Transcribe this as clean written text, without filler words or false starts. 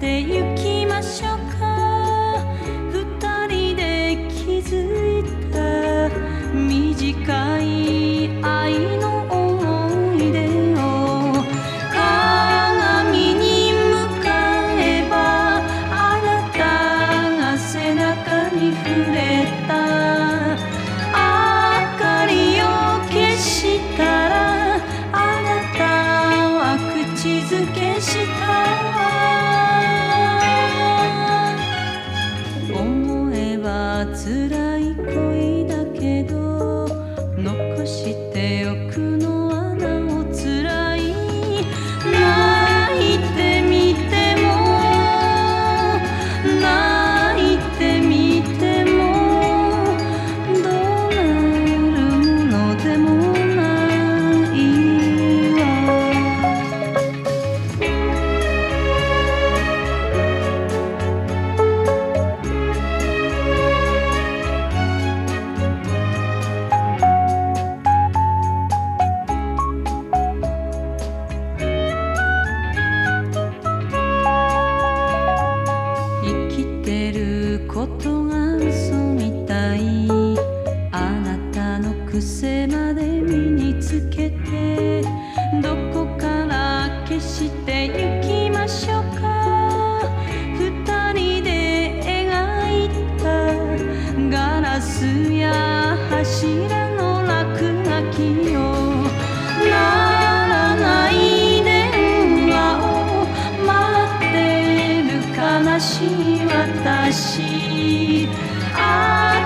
てゆきましょうか。二人で築いた短い愛の思い出を鏡に向かえば、あなたが背中に触れた。明かりを消したら、あなたは口づけした。思えば辛い恋だけど、残しておくのはなお辛い。泣いてみても泣いてみても、どうなるのでもないわ。生きてることが嘘みたい。あなたの癖まで身につけて、どこから消してゆきましょうか。二人で描いたガラスや柱の落書きを、鳴らない電話を待ってる悲しい私。